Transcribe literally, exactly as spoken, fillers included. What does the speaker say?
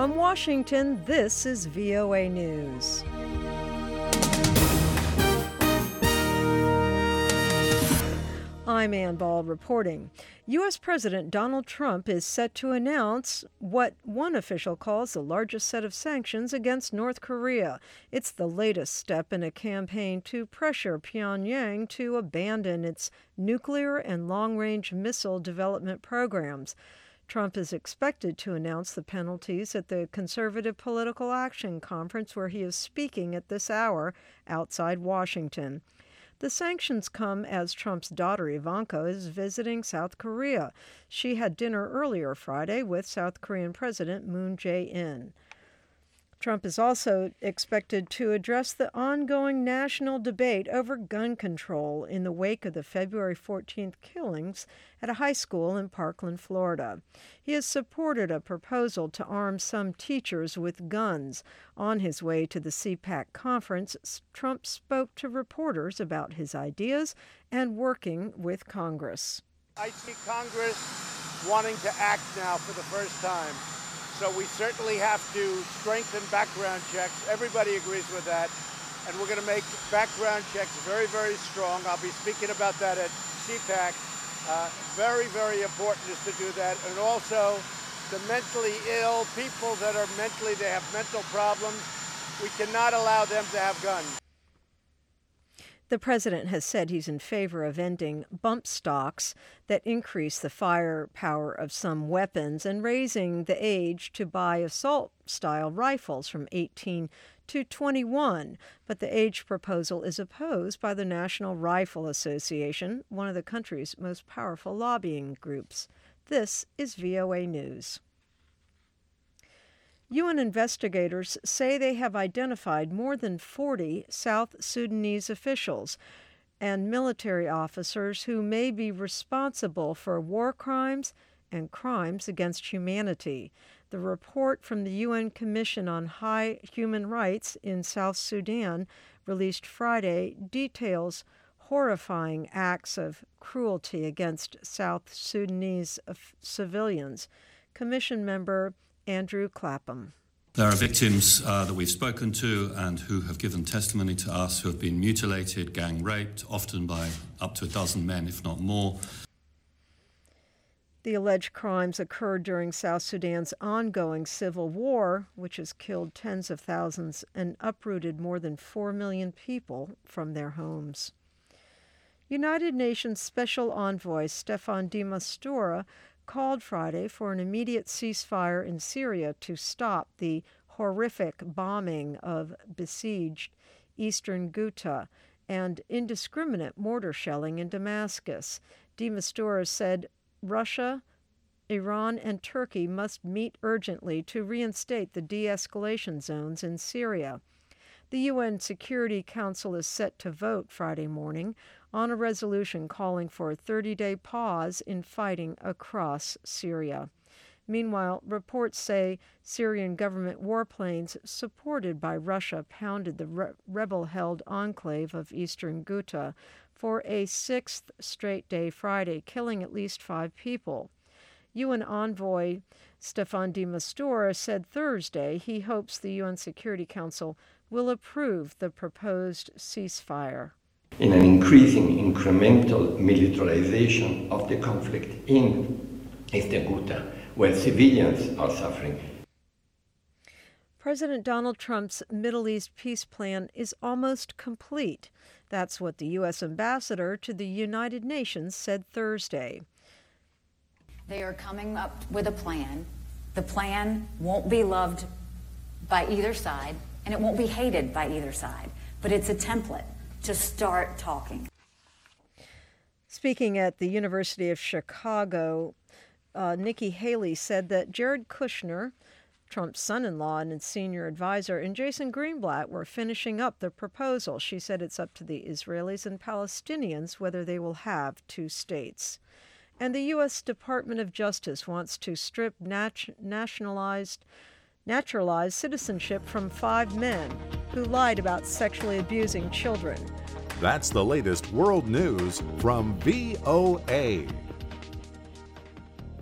From Washington, this is V O A News. I'm Ann Ball reporting. U S. President Donald Trump is set to announce what one official calls the largest set of sanctions against North Korea. It's the latest step in a campaign to pressure Pyongyang to abandon its nuclear and long-range missile development programs. Trump is expected to announce the penalties at the Conservative Political Action Conference, where he is speaking at this hour outside Washington. The sanctions come as Trump's daughter Ivanka is visiting South Korea. She had dinner earlier Friday with South Korean President Moon Jae-in. Trump is also expected to address the ongoing national debate over gun control in the wake of the February fourteenth killings at a high school in Parkland, Florida. He has supported a proposal to arm some teachers with guns. On his way to the C PAC conference, Trump spoke to reporters about his ideas and working with Congress. I see Congress wanting to act now for the first time. So we certainly have to strengthen background checks. Everybody agrees with that. And we're going to make background checks very, very strong. I'll be speaking about that at C PAC. Uh, very, very important is to do that. And also the mentally ill, people that are mentally, they have mental problems. We cannot allow them to have guns. The president has said he's in favor of ending bump stocks that increase the firepower of some weapons and raising the age to buy assault-style rifles from eighteen to twenty-one. But the age proposal is opposed by the National Rifle Association, one of the country's most powerful lobbying groups. This is V O A News. U N investigators say they have identified more than forty South Sudanese officials and military officers who may be responsible for war crimes and crimes against humanity. The report from the U N Commission on High Human Rights in South Sudan, released Friday, details horrifying acts of cruelty against South Sudanese civilians. Commission member Andrew Clapham. There are victims uh, that we've spoken to and who have given testimony to us who have been mutilated, gang raped, often by up to a dozen men, if not more. The alleged crimes occurred during South Sudan's ongoing civil war, which has killed tens of thousands and uprooted more than four million people from their homes. United Nations Special Envoy Staffan de Mistura called Friday for an immediate ceasefire in Syria to stop the horrific bombing of besieged eastern Ghouta and indiscriminate mortar shelling in Damascus. De Mistura said Russia, Iran, and Turkey must meet urgently to reinstate the de-escalation zones in Syria. The U N Security Council is set to vote Friday morning on a resolution calling for a thirty-day pause in fighting across Syria. Meanwhile, reports say Syrian government warplanes supported by Russia pounded the re- rebel-held enclave of eastern Ghouta for a sixth straight day Friday, killing at least five people. U N envoy Staffan de Mistura said Thursday he hopes the U N Security Council will approve the proposed ceasefire. In an increasing incremental militarization of the conflict in Eastern Ghouta, where civilians are suffering. President Donald Trump's Middle East peace plan is almost complete. That's what the U S ambassador to the United Nations said Thursday. They are coming up with a plan. The plan won't be loved by either side, and it won't be hated by either side, but it's a template to start talking. Speaking at the University of Chicago, uh, Nikki Haley said that Jared Kushner, Trump's son-in-law and senior advisor, and Jason Greenblatt were finishing up the proposal. She said it's up to the Israelis and Palestinians whether they will have two states. And the U S Department of Justice wants to strip nat- nationalized naturalized citizenship from five men who lied about sexually abusing children. That's the latest world news from V O A.